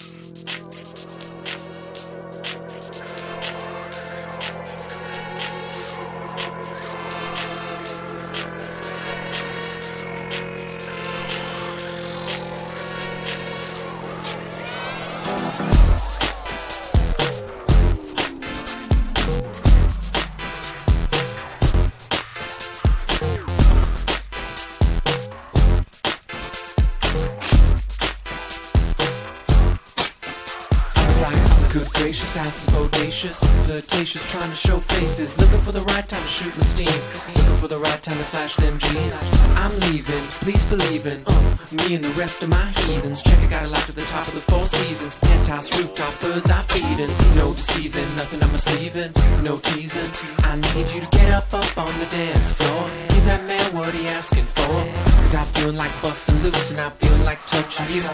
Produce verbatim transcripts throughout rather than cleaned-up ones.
Good gracious, ass is bodacious, flirtatious, trying to show faces, looking for the right time to shoot my steam, looking for the right time to flash them G's. I'm leaving, please believe in uh, me and the rest of my heathens. Check, I got it locked at the top of the Four Seasons, penthouse, rooftop, birds I feeding. No deceiving, nothing I'm sleeving, no teasing. I need you to get up, up on the dance floor. Give that man what he asking for, cause I'm feeling like busting loose and I'm feeling like touching you.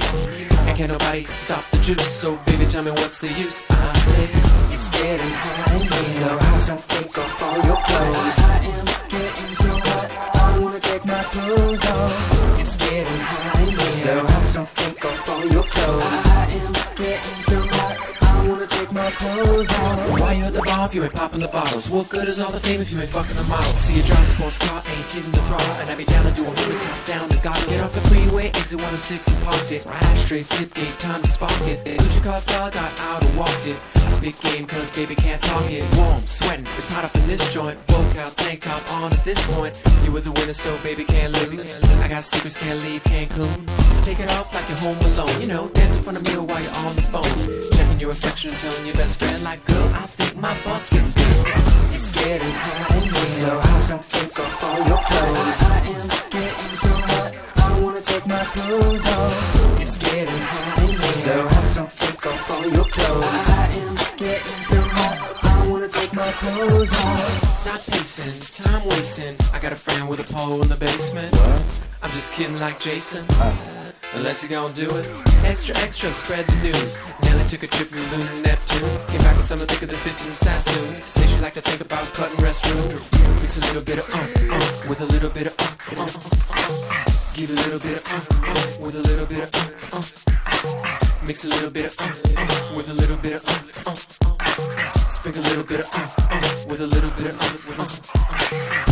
And can't nobody stop the juice, so baby tell me what's the use. I say it's getting hot in here, so hot, so take off all your clothes. I am getting so hot, I wanna take my clothes off. It's getting hot in here, so hot, so take off all your clothes. I am getting so hot, I wanna take my clothes off. why you at the bar if you ain't popping the bottles? What good is all the fame if you ain't fucking the models? See you drive a sports car, ain't hitting the throttle, and I be down to do a really top down to goggles. Get off the freeway, exit one oh six and parked it. Right straight flip gate, time to spark it. Gucci car fell, got out and walked it. I speak game cause baby can't talk it. Warm, sweating, it's hot up in this joint. Vocal, tank top on at this point. You were the winner so baby can't lose. I got secrets, can't leave Cancun. So take it off like you're home alone. You know, dance in front of me while you're on the phone. Checking your affection and telling your best friend like, girl, I think my butt's getting big. It's getting hot in here, so hot, so take off all your clothes. I am getting so hot, I wanna take my clothes off. It's getting hot in here, so hot, so take off all your clothes. I am getting so hot, I wanna take my clothes off. Stop pacing, time wasting. I got a friend with a pole in the basement. What? I'm just kidding like Jason. Uh. Unless you gon' do it. Extra, extra, spread the news. Nelly took a trip from the Lunar Neptunes. Came back with something thicker than fifteen Sassoons. Say she like to think about cutting restroom. Mix a little bit of uh, uh, with a little bit of uh, uh. Give a little bit of uh, uh, with a little bit of uh, uh. Mix a little bit of uh, uh, with a little bit of uh, uh. Sprinkle a little bit of uh, uh, with a little bit of uh, uh.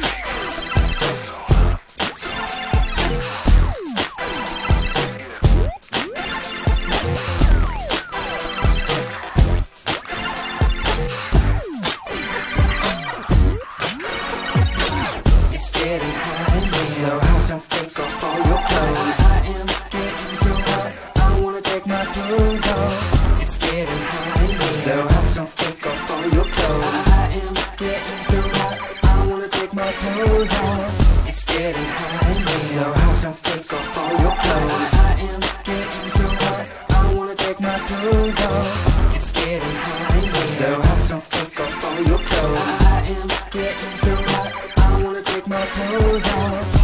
Getting hot in here, so hot, so take off all your clothes. I am getting so hot, I wanna take my clothes off. It's getting hot in here, so hot, so take off all your clothes. I am getting so hot, I wanna take my clothes off. It's getting hot in here, so hot, so take off all your clothes. I am getting so hot, I wanna take my clothes off. It's getting hot in here, so hot, so take off all your clothes. I am getting so hot, I wanna take my clothes off.